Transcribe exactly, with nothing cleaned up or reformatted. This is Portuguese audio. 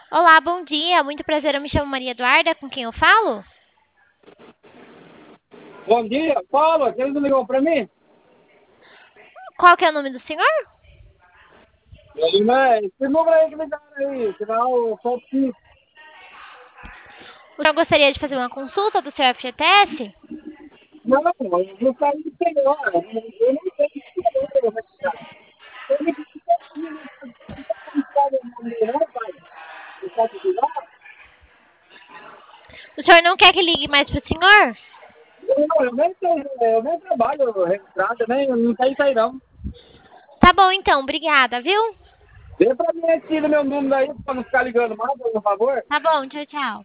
Olá, bom dia. Muito prazer, eu me chamo Maria Eduarda, com quem eu falo? Bom dia, Paulo, aquele não ligou para mim? Qual que é o nome do senhor? Ele, né? Esse número aí que me deram aí, que dá o top. O senhor gostaria de fazer uma consulta do seu F G T S? Não, eu não saí de senhor, eu não sei de senhor, mas ele que ficou aqui, não sabe o nome dele, não, pai? Você sabe de lá? O senhor não quer que ligue mais pro senhor? Não, eu nem sei, eu nem trabalho registrado, nem, não sei isso aí não. Tá bom então, obrigada, viu? Dê pra mim esse meu número aí, pra não ficar ligando mais, por favor. Tá bom, tchau, tchau.